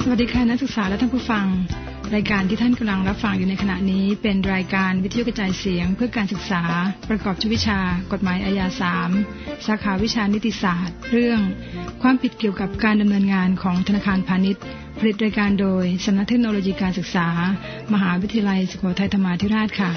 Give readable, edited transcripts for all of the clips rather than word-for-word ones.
สวัสดีค่ะนักศึกษาและท่านผู้ฟังรายการที่ท่านกำลังรับฟังอยู่ในขณะนี้เป็นรายการวิทยุกระจายเสียงเพื่อการศึกษาประกอบวิชากฎหมายอาญา3สาขาวิชานิติศาสตร์เรื่องความผิดเกี่ยวกับการดำเนินงานของธนาคารพาณิชย์ผลิตรายการโดยสำนักเทคโนโลยีการศึกษามหาวิทยาลัยสุโขทัยธรรมาธิราชค่ะ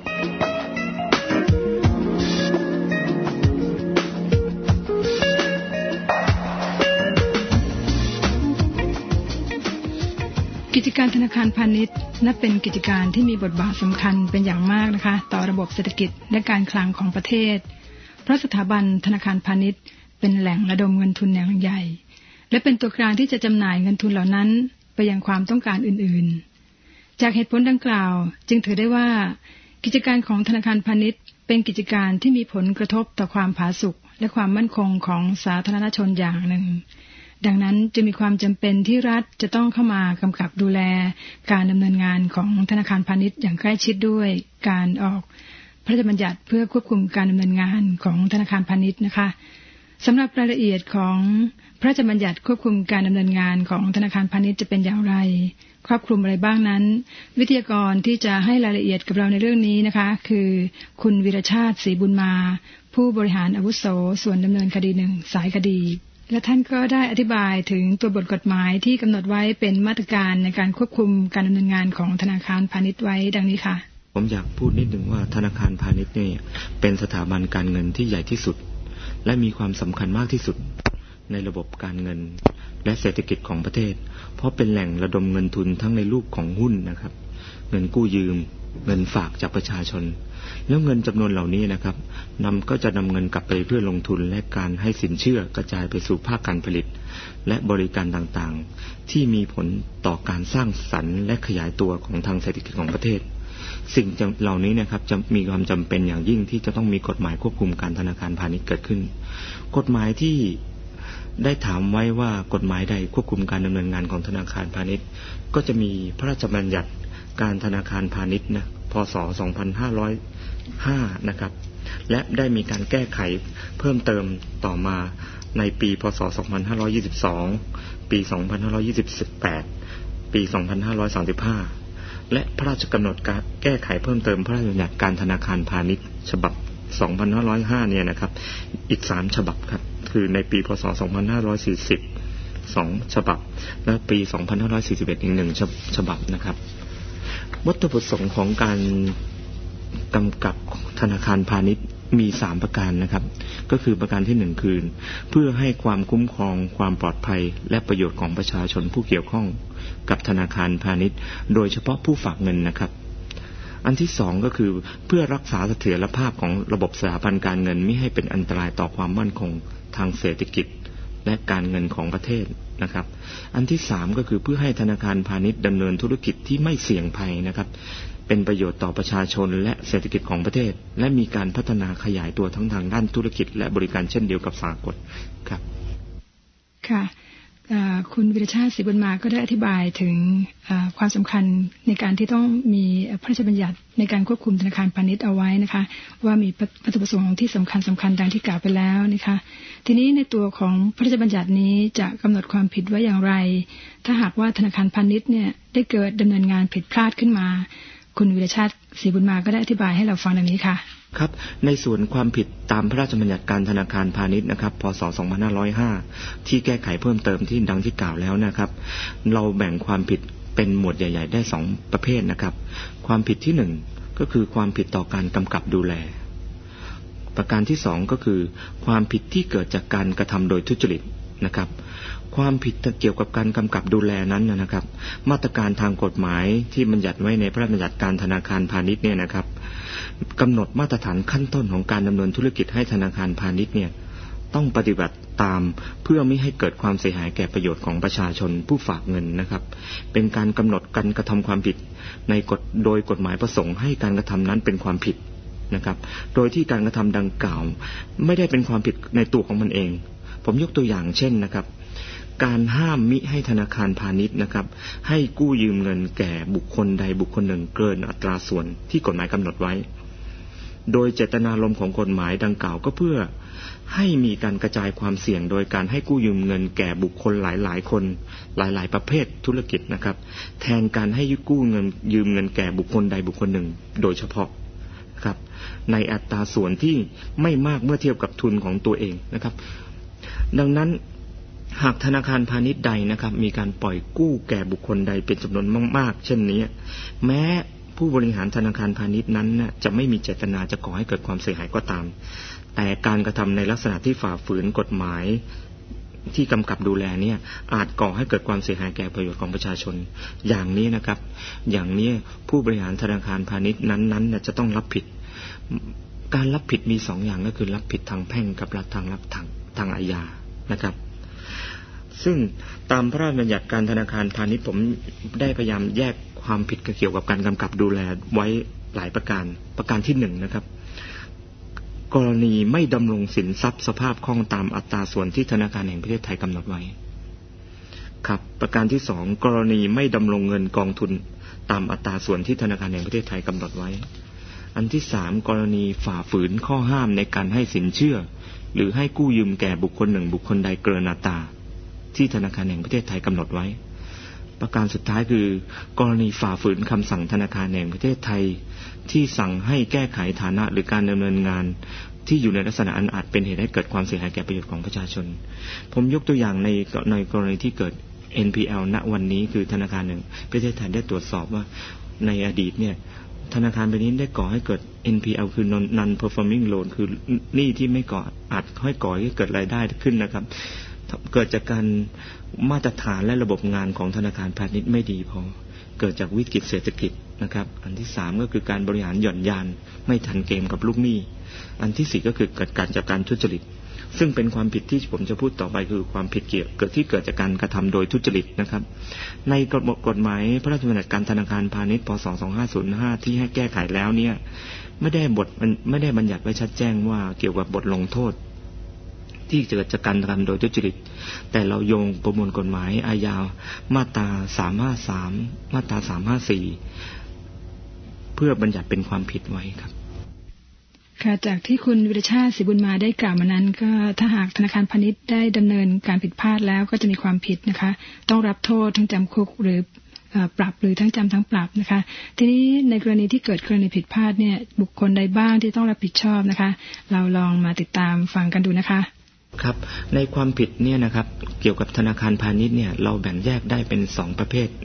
กิจการธนาคารพาณิชย์นับเป็นกิจการที่มีบทบาทสำคัญเป็นอย่างมากนะคะต่อระบบเศรษฐกิจและการคลังของประเทศเพราะสถาบันธนาคารพาณิชย์เป็นแหล่งระดมเงินทุนแหล่งใหญ่และเป็นตัวกลางที่จะจำหน่ายเงินทุนเหล่านั้นไปยังความต้องการอื่นๆจากเหตุผลดังกล่าวจึงถือได้ว่ากิจการของธนาคารพาณิชย์เป็นกิจการที่มีผลกระทบต่อความผาสุกและความมั่นคงของสาธารณชนอย่างหนึ่งดังนั้นจึงมีความจำเป็นที่รัฐจะต้องเข้ามากำกับดูแลการดำเนินงานของธนาคารพาณิชย์อย่างใกล้ชิดด้วยการออกพระราชบัญญัติเพื่อควบคุมการดำเนินงานของธนาคารพาณิชย์นะคะสำหรับรายละเอียดของพระราชบัญญัติควบคุมการดำเนินงานของธนาคารพาณิชย์จะเป็นอย่างไรครอบคลุมอะไรบ้างนั้นวิทยากรที่จะให้รายละเอียดกับเราในเรื่องนี้นะคะคือคุณวีรชาติศรีบุญมาผู้บริหารอาวุโสส่วนดำเนินคดี1สายคดีและท่านก็ได้อธิบายถึงตัวบทกฎหมายที่กำหนดไว้เป็นมาตรการในการควบคุมการดำเนินงานของธนาคารพาณิชย์ไว้ดังนี้ค่ะผมอยากพูดนิดหนึ่งว่าธนาคารพาณิชย์เนี่ยเป็นสถาบันการเงินที่ใหญ่ที่สุดและมีความสำคัญมากที่สุดในระบบการเงินและเศรษฐกิจของประเทศเพราะเป็นแหล่งระดมเงินทุนทั้งในรูปของหุ้นนะครับเงินกู้ยืมเงินฝากจากประชาชนแล้วเงินจำนวนเหล่านี้นะครับก็จะนำเงินกลับไปเพื่อลงทุนและการให้สินเชื่อกระจายไปสู่ภาคการผลิตและบริการต่างๆที่มีผลต่อการสร้างสรรค์และขยายตัวของทางเศรษฐกิจของประเทศสิ่งเหล่านี้นะครับจะมีความจำเป็นอย่างยิ่งที่จะต้องมีกฎหมายควบคุมการธนาคารพาณิชย์เกิดขึ้นกฎหมายที่ได้ถามไว้ว่ากฎหมายใดควบคุมการดำเนินงานของธนาคารพาณิชย์ก็จะมีพระราชบัญญัติการธนาคารพาณิชย์นะพ.ศ. 2505นะครับและได้มีการแก้ไขเพิ่มเติมต่อมาในปีพ.ศ. 2522 ปี 2528 ปี 2535 และพระราชกำหนดการแก้ไขเพิ่มเติมพระราชบัญญัติการธนาคารพาณิชย์ฉบับ 2505 เนี่ยนะครับอีก3ฉบับครับคือในปีพ.ศ. 2540 2ฉบับและปี 2541 อีก1ฉบับนะครับวัตถุประสงค์ของการกำกับธนาคารพาณิชย์มี3ประการนะครับก็คือประการที่1คือเพื่อให้ความคุ้มครองความปลอดภัยและประโยชน์ของประชาชนผู้เกี่ยวข้องกับธนาคารพาณิชย์โดยเฉพาะผู้ฝากเงินนะครับอันที่2ก็คือเพื่อรักษาเสถียรภาพของระบบสถาบันการเงินไม่ให้เป็นอันตรายต่อความมั่นคงทางเศรษฐกิจและการเงินของประเทศนะครับอันที่3ก็คือเพื่อให้ธนาคารพาณิชย์ดำเนินธุรกิจที่ไม่เสี่ยงภัยนะครับเป็นประโยชน์ต่อประชาชนและเศรษฐกิจของประเทศและมีการพัฒนาขยายตัวทั้งทางด้านธุรกิจและบริการเช่นเดียวกับสากลครับค่ะคุณวิรชาติศรีบุญมาก็ได้อธิบายถึงความสำคัญในการที่ต้องมีพระราชบัญญัติในการควบคุมธนาคารพาณิชย์เอาไว้นะคะว่ามีวัตถุประสงค์ที่สำคัญดังที่กล่าวไปแล้วนะคะทีนี้ในตัวของพระราชบัญญัตินี้จะกำหนดความผิดไว้อย่างไรถ้าหากว่าธนาคารพาณิชย์เนี่ยได้เกิดดำเนินงานผิดพลาดขึ้นมาคุณวิรชาติศรีบุญมาก็ได้อธิบายให้เราฟังดังนี้ค่ะครับในส่วนความผิดตามพระราชบัญญัติการธนาคารพาณิชย์นะครับพ.ศ. 2505ที่แก้ไขเพิ่มเติมที่ดังที่กล่าวแล้วนะครับเราแบ่งความผิดเป็นหมวดใหญ่ๆได้2ประเภทนะครับความผิดที่1ก็คือความผิดต่อการกำกับดูแลประการที่2ก็คือความผิดที่เกิดจากการกระทำโดยทุจริตนะครับความผิดเกี่ยวกับการกำกับดูแลนั้นนะครับมาตรการทางกฎหมายที่บัญญัติไว้ในพระราชบัญญัติการธนาคารพาณิชย์เนี่ยนะครับกำหนดมาตรฐานขั้นต้นของการดำเนินธุรกิจให้ธนาคารพาณิชย์เนี่ยต้องปฏิบัติตามเพื่อไม่ให้เกิดความเสียหายแก่ประโยชน์ของประชาชนผู้ฝากเงินนะครับเป็นการกำหนดการกระทำความผิดในโดยกฎหมายประสงค์ให้การกระทำนั้นเป็นความผิดนะครับโดยที่การกระทำดังกล่าวไม่ได้เป็นความผิดในตัวของมันเองผมยกตัวอย่างเช่นนะครับการห้ามมิให้ธนาคารพาณิชย์นะครับให้กู้ยืมเงินแก่บุคคลใดบุคคลหนึ่งเกินอัตราส่วนที่กฎหมายกำหนดไว้โดยเจตนารมณ์ของกฎหมายดังกล่าวก็เพื่อให้มีการกระจายความเสี่ยงโดยการให้กู้ยืมเงินแก่บุคคลหลายๆคนหลายๆประเภทธุรกิจนะครับแทนการให้กู้เงินยืมเงินแก่บุคคลใดบุคคลหนึ่งโดยเฉพาะครับในอัตราส่วนที่ไม่มากเมื่อเทียบกับทุนของตัวเองนะครับดังนั้นหากธนาคารพาณิชย์ใดนะครับมีการปล่อยกู้แก่บุคคลใดเป็นจำนวนมากๆเช่นนี้แม้ผู้บริหารธนาคารพาณิชย์นั้นจะไม่มีเจตนาจะก่อให้เกิดความเสียหายก็ตามแต่การกระทำในลักษณะที่ฝ่าฝืนกฎหมายที่กำกับดูแลเนี่ยอาจก่อให้เกิดความเสียหายแก่ประโยชน์ของประชาชนอย่างนี้นะครับอย่างนี้ผู้บริหารธนาคารพาณิชย์นั้นๆจะต้องรับผิดการรับผิดมี2 อย่างก็คือรับผิดทางแพ่งกับรับทางอาญานะครับซึ่งตามพระราชบัญญัติการธนาคารพาณิชย์ผมได้พยายามแยกความผิดเกี่ยวกับการกำกับดูแลไว้หลายประการที่1นะครับกรณีไม่ดำรงสินทรัพย์สภาพคล่องตามอัตราส่วนที่ธนาคารแห่งประเทศไทยกำหนดไว้ครับประการที่2กรณีไม่ดำรงเงินกองทุนตามอัตราส่วนที่ธนาคารแห่งประเทศไทยกำหนดไว้อันที่3กรณีฝ่าฝืนข้อห้ามในการให้สินเชื่อหรือให้กู้ยืมแก่บุคคลหนึ่งบุคคลใดเกินอัตราที่ธนาคารแห่งประเทศไทยกำหนดไว้ประการสุดท้ายคือกรณีฝ่าฝืนคำสั่งธนาคารแห่งประเทศไทยที่สั่งให้แก้ไขฐานะหรือการดำเนินงานที่อยู่ในลักษณะอันอาจเป็นเหตุให้เกิดความเสียหายแก่ประโยชน์ของประชาชนผมยกตัวอย่างในกรณีที่เกิด NPL ณวันนี้คือธนาคารแห่งประเทศไทยได้ตรวจสอบว่าในอดีตเนี่ยธนาคารไปนี้ได้ก่อให้เกิด NPL คือ non performing loan คือหนี้ที่ไม่ก่ออาจให้ก่อให้เกิดรายได้ขึ้นนะครับเกิดจากการมาตรฐานและระบบงานของธนาคารพาณิชย์ไม่ดีพอเกิดจากวิกฤตเศรษฐกิจนะครับอันที่3ก็คือการบริหารหย่อนยานไม่ทันเกมกับลูกหนี้อันที่4ก็คือเกิดการจากการทุจริตซึ่งเป็นความผิดที่ผมจะพูดต่อไปคือความผิดเกิดจากการกระทำโดยทุจริตนะครับในกฎหมายพระราชบัญญัติการธนาคารพาณิชย์พ.ศ. 2505ที่ให้แก้ไขแล้วเนี่ยไม่ได้บัญญัติไว้ชัดแจ้งว่าเกี่ยวกับบทลงโทษที่เกิดจากการกระทำโดยทุจริตแต่เราโยงประมวลกฎหมายอาญามาตรา353มาตรา354เพื่อบัญญัติเป็นความผิดไว้ครับค่ะจากที่คุณวิรชาติศรีบุญมาได้กล่าวมานั้นก็ถ้าหากธนาคารพาณิชย์ได้ดำเนินการผิดพลาดแล้วก็จะมีความผิดนะคะต้องรับโทษทั้งจำคุกหรือปรับหรือทั้งจำทั้งปรับนะคะทีนี้ในกรณีที่เกิดกรณีผิดพลาดเนี่ยบุคคลใดบ้างที่ต้องรับผิดชอบนะคะเราลองมาติดตามฟังกันดูนะคะครับในความผิดเนี่ยนะครับเกี่ยวกับธนาคารพาณิชย์เนี่ยเราแบ่งแยกได้เป็น2ประเภท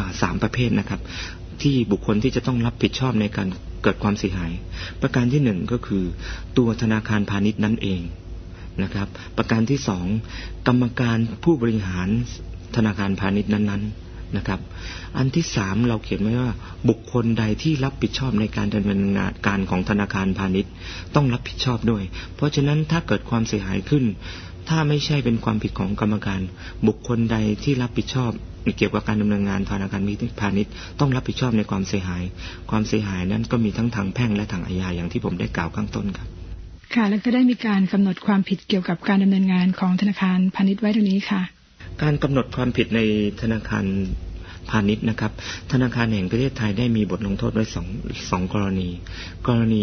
3ประเภทนะครับที่บุคคลที่จะต้องรับผิดชอบในการเกิดความเสียหายประการที่1ก็คือตัวธนาคารพาณิชย์นั่นเองนะครับประการที่2กรรมการผู้บริหารธนาคารพาณิชย์นั้นๆนะครับอันที่3เราเขียนไว้ว่าบุคคลใดที่รับผิดชอบในการดำเนินงานการของธนาคารพาณิชย์ต้องรับผิดชอบด้วยเพราะฉะนั้นถ้าเกิดความเสียหายขึ้นถ้าไม่ใช่เป็นความผิดของกรรมการบุคคลใดที่รับผิดชอบเกี่ยวกับการดำเนินงานธนาคารพาณิชย์ต้องรับผิดชอบในความเสียหายนั้นก็มีทั้งทางแพ่งและทางอาญาอย่างที่ผมได้กล่าวข้างต้นครับค่ะแล้วก็ได้มีการกำหนดความผิดเกี่ยวกับการดำเนินงานของธนาคารพาณิชย์ไว้ตรงนี้ค่ะการกำหนดความผิดในธนาคารพาณิชย์นะครับธนาคารแห่งประเทศไทยได้มีบทลงโทษไว้สองกรณี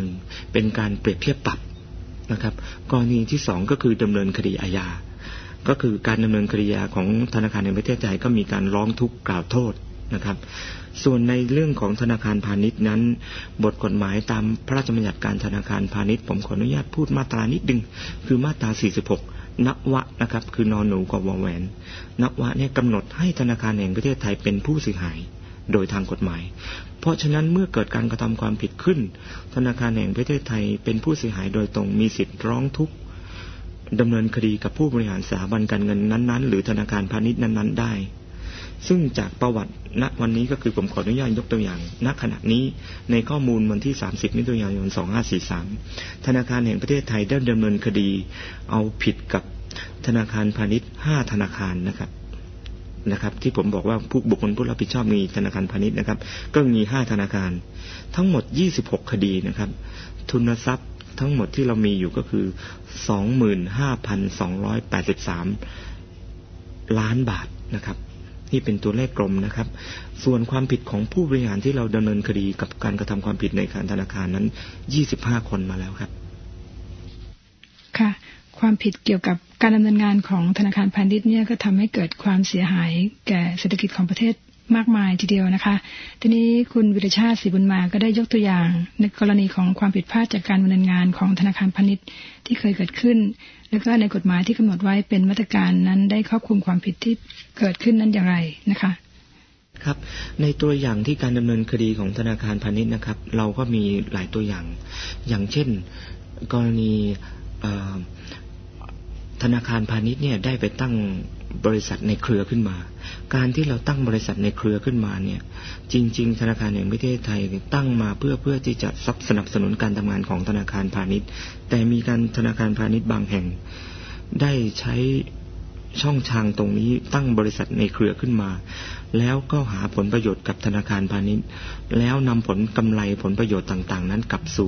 1เป็นการเปรียบเทียบปรับนะครับกรณีที่2ก็คือดำเนินคดีอาญาก็คือการดำเนินคดีอาญาของธนาคารแห่งประเทศไทยก็มีการร้องทุกข์กล่าวโทษนะครับส่วนในเรื่องของธนาคารพาณิชย์นั้นบทกฎหมายตามพระราชบัญญัติการธนาคารพาณิชย์ผมขออนุญาตพูดมาตรานิดนึงคือมาตรา46นวนะครับคือนหนูกับวแหวนนวเนี่ยกำหนดให้ธนาคารแห่งประเทศไทยเป็นผู้เสียหายโดยทางกฎหมายเพราะฉะนั้นเมื่อเกิดการกระทำความผิดขึ้นธนาคารแห่งประเทศไทยเป็นผู้เสียหายโดยตรงมีสิทธิ์ร้องทุกข์ดำเนินคดีกับผู้บริหารสถาบันการเงินนั้นๆหรือธนาคารพาณิชย์นั้นๆได้ซึ่งจากประวัติณวันนี้ก็คือผมขออนุญาตยกตัวอย่างณขณะนี้ในข้อมูลวันที่30มิถุนายน2543ธนาคารแห่งประเทศไทยได้ดำเนินคดีเอาผิดกับธนาคารพาณิชย์5ธนาคารนะครับที่ผมบอกว่าผู้บุคคลผู้รับผิดชอบมีธนาคารพาณิชย์นะครับก็มี5ธนาคารทั้งหมด26คดีนะครับทุนทรัพย์ทั้งหมดที่เรามีอยู่ก็คือ 25,283 ล้านบาทนะครับนี่เป็นตัวเลขกลมนะครับส่วนความผิดของผู้บริหารที่เราดำเนินคดีกับการกระทำความผิดในการธนาคารนั้น25คนมาแล้วครับค่ะความผิดเกี่ยวกับการดำเนินงานของธนาคารพาณิชย์เนี่ยก็ทำให้เกิดความเสียหายแก่เศรษฐกิจของประเทศมากมายทีเดียวนะคะทีนี้คุณวิรชาติศรีบุญมาก็ได้ยกตัวอย่างในกรณีของความผิดพลาดจากการดำเนินงานของธนาคารพาณิชย์ที่เคยเกิดขึ้นแล้วก็ในกฎหมายที่กำหนดไว้เป็นมาตรการนั้นได้ครอบคลุมความผิดที่เกิดขึ้นนั้นอย่างไรนะคะครับในตัวอย่างที่การดำเนินคดีของธนาคารพาณิชย์นะครับเราก็มีหลายตัวอย่างเช่นกรณีธนาคารพาณิชย์เนี่ยได้ไปตั้งบริษัทในเครือขึ้นมาการที่เราตั้งบริษัทในเครือขึ้นมาเนี่ยจริงๆธนาคารแห่งประเทศไทยตั้งมาเพื่อที่จะสนับสนุนการทำงานของธนาคารพาณิชย์แต่มีการธนาคารพาณิชย์บางแห่งได้ใช้ช่องทางตรงนี้ตั้งบริษัทในเครือขึ้นมาแล้วก็หาผลประโยชน์กับธนาคารพาณิชย์แล้วนำผลกำไรผลประโยชน์ต่างๆนั้นกลับสู่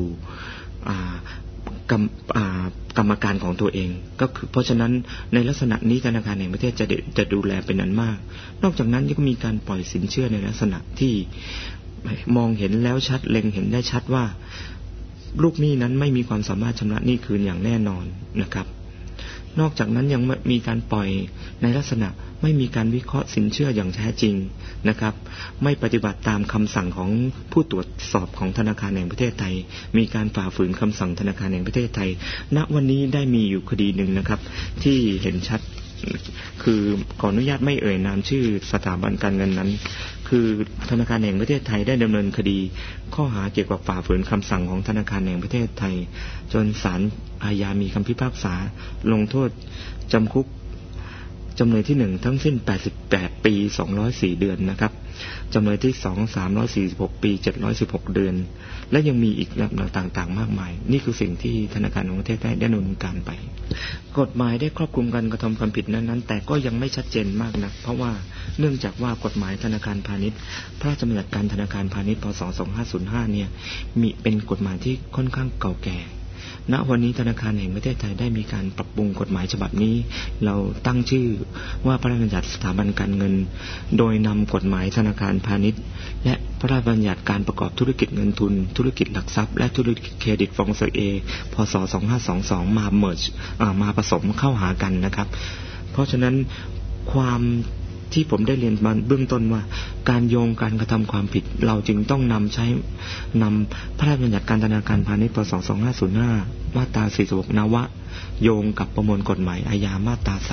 กรรมการของตัวเองก็คือเพราะฉะนั้นในลักษณะนี้ธนาคารแห่งประเทศจะดูแลเป็นอันมากนอกจากนั้นยังมีการปล่อยสินเชื่อในลักษณะที่มองเห็นแล้วชัดเล็งเห็นได้ชัดว่าลูกหนี้นั้นไม่มีความสามารถชำระหนี้คืนอย่างแน่นอนนะครับนอกจากนั้นยังมีการปล่อยในลักษณะไม่มีการวิเคราะห์สินเชื่ออย่างแท้จริงนะครับไม่ปฏิบัติตามคำสั่งของผู้ตรวจสอบของธนาคารแห่งประเทศไทยมีการฝ่าฝืนคำสั่งธนาคารแห่งประเทศไทยณวันนี้ได้มีอยู่คดีหนึ่งนะครับที่เห็นชัดคือขออนุญาตไม่เอ่ยนามชื่อสถาบันการเงินนั้นคือธนาคารแห่งประเทศไทยได้ดำเนินคดีข้อหาเกี่ยวกับฝ่าฝืนคำสั่งของธนาคารแห่งประเทศไทยจนศาลอาญามีคำพิพากษาลงโทษจำคุกจำเลยที่1ทั้งสิ้น88ปี204เดือนนะครับจำเลยที่2 346ปี716เดือนและยังมีอีกระดับต่างๆมากมายนี่คือสิ่งที่ธนาคารแห่งประเทศได้ดำเนินการไปกฎหมายได้ครอบคลุมการกระทำความผิดนั้นๆแต่ก็ยังไม่ชัดเจนมากนักเพราะว่าเนื่องจากว่ากฎหมายธนาคารพาณิชย์พระราชบัญญัติการธนาคารพาณิชย์พ.ศ. 2505เนี่ยมีเป็นกฎหมายที่ค่อนข้างเก่าแก่ณวันนี้ธนาคารแห่งประเทศไทยได้มีการปรับปรุงกฎหมายฉบับนี้เราตั้งชื่อว่าพระราชบัญญัติสถาบันการเงินโดยนำกฎหมายธนาคารพาณิชย์และพระราชบัญญัติการประกอบธุรกิจเงินทุนธุรกิจหลักทรัพย์และธุรกิจเครดิตฟองเซเอพ.ศ. 2522มาเมิร์จมาผสมเข้าหากันนะครับเพราะฉะนั้นความที่ผมได้เรียนมาเบื้องต้นว่าการโยงการกระทำความผิดเราจึงต้องนำพระราชบัญญัติการธนาคารพาณิชย์พ.ศ. 2505มาตรา46นวโยงกับประมวลกฎหมายอาญามาตรา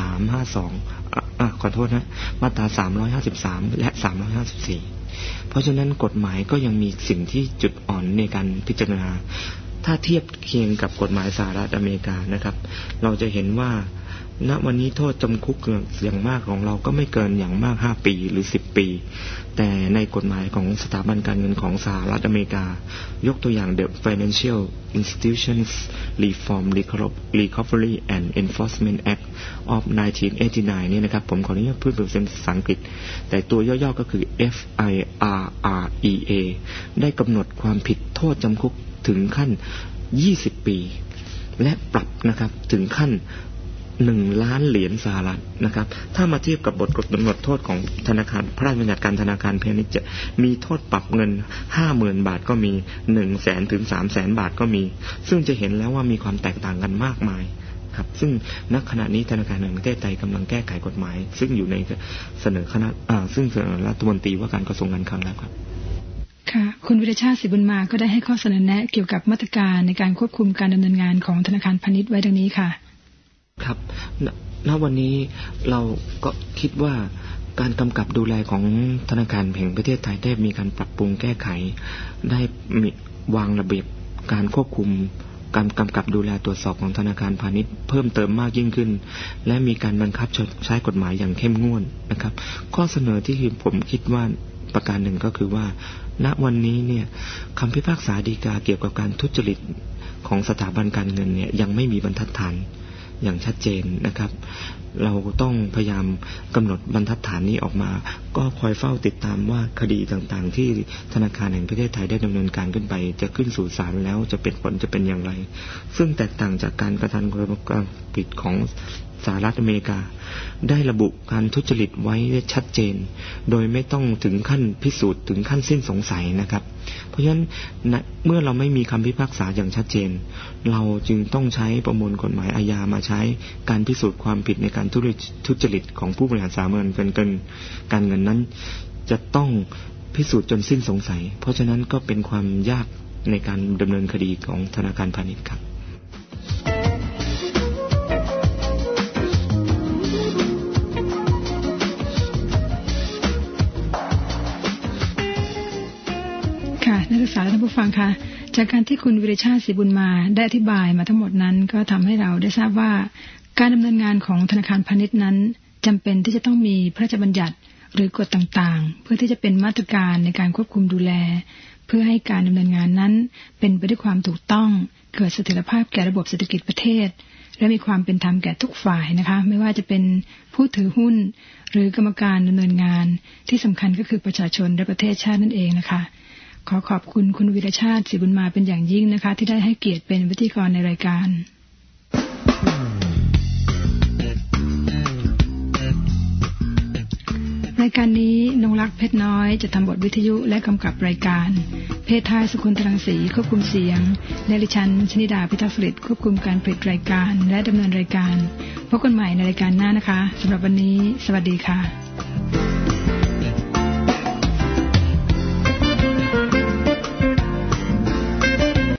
352ขอโทษนะมาตรา353และ354เพราะฉะนั้นกฎหมายก็ยังมีสิ่งที่จุดอ่อนในการพิจารณาถ้าเทียบเคียงกับกฎหมายสหรัฐอเมริกานะครับเราจะเห็นว่าณวันนี้โทษจำคุกอย่างมากของเราก็ไม่เกินอย่างมาก5ปีหรือ10ปีแต่ในกฎหมายของสถาบันการเงินของสหรัฐอเมริกายกตัวอย่าง The Financial Institutions Reform Recovery and Enforcement Act of 1989เนี่ยนะครับผมขออนุญาตพูดเป็นภาษาอังกฤษแต่ตัวย่อๆก็คือ FIRREA ได้กำหนดความผิดโทษจำคุกถึงขั้น20ปีและปรับนะครับถึงขั้น1 ล้านเหรียญสหรัฐนะครับถ้ามาเทียบกับบทกำหนดโทษของธนาคารพระราชบัญญัติการธนาคารพาณิชย์จะมีโทษปรับเงิน 50,000 บาทก็มี 100,000 ถึง 300,000 บาทก็มีซึ่งจะเห็นแล้วว่ามีความแตกต่างกันมากมายครับซึ่งณขณะนี้ธนาคารแห่งประเทศไทยกำลังแก้ไขกฎหมายซึ่งอยู่ในเสนอคณะซึ่งเสนอรัฐมนตรีว่าการกระทรวงการคลังแล้วครับค่ะคุณวิรชาติศรีบุญมาก็ได้ให้ข้อเสนอแนะเกี่ยวกับมาตรการในการควบคุมการดำเนินงานของธนาคารพาณิชย์ไว้ดังนี้ค่ะครับณวันนี้เราก็คิดว่าการกำกับดูแลของธนาคารแห่งประเทศไทยได้มีการปรับปรุงแก้ไขได้มีวางระเบียบการควบคุมการกำกับดูแลตรวจสอบของธนาคารพาณิชย์เพิ่มเติมมากยิ่งขึ้นและมีการบังคับใช้กฎหมายอย่างเข้มงวดนะครับข้อเสนอที่ผมคิดว่าประการหนึ่งก็คือว่าณวันนี้เนี่ยคำพิพากษาฎีกาเกี่ยวกับการทุจริตของสถาบันการเงินเนี่ยยังไม่มีบรรทัดฐานอย่างชัดเจนนะครับเราต้องพยายามกำหนดบรรทัดฐานนี้ออกมาก็คอยเฝ้าติดตามว่าคดีต่างๆที่ธนาคารแห่งประเทศไทยได้ดำเนินการขึ้นไปจะขึ้นสู่ศาลแล้วจะเป็นผลจะเป็นอย่างไรซึ่งแตกต่างจากการกระทำความผิดของสหรัฐอเมริกาได้ระบุการทุจริตไว้ชัดเจนโดยไม่ต้องถึงขั้นพิสูจน์ถึงขั้นสิ้นสงสัยนะครับเพราะฉะนั้นเมื่อเราไม่มีคำพิพากษาอย่างชัดเจนเราจึงต้องใช้ประมวลกฎหมายอาญามาใช้การพิสูจน์ความผิดในการทุจริตของผู้บริหารสถาบันการเงินนั้นจะต้องพิสูจน์จนสิ้นสงสัยเพราะฉะนั้นก็เป็นความยากในการดำเนินคดีของธนาคารพาณิชย์ครับค่ะนักศึกษาและท่านผู้ฟังคะจากการที่คุณวิริชาติศรีบุญมาได้อธิบายมาทั้งหมดนั้นก็ทำให้เราได้ทราบว่าการดำเนินงานของธนาคารพาณิชย์นั้นจำเป็นที่จะต้องมีพระราชบัญญัติหรือกฎต่างๆเพื่อที่จะเป็นมาตรการในการควบคุมดูแลเพื่อให้การดำเนินงานนั้นเป็นไปด้วยความถูกต้องเกิดเสถียรภาพแก่ระบบเศรษฐกิจประเทศและมีความเป็นธรรมแก่ทุกฝ่ายนะคะไม่ว่าจะเป็นผู้ถือหุ้นหรือกรรมการดำเนินงานที่สำคัญก็คือประชาชนและประเทศชาตินั่นเองนะคะขอขอบคุณคุณวิรชาติศรีบุญมาเป็นอย่างยิ่งนะคะที่ได้ให้เกียรติเป็นพิธีกรในรายการรายการนี้นงรักเพชรน้อยจะทำบทวิทยุและกำกับรายการเพทายสุคนทรังสีควบคุมเสียงและดิฉันชนิดาพิทักษ์ผลิตควบคุมการผลิตรายการและดำเนินรายการพบกันใหม่ในรายการหน้านะคะสำหรับวันนี้สวัสดีค่ะ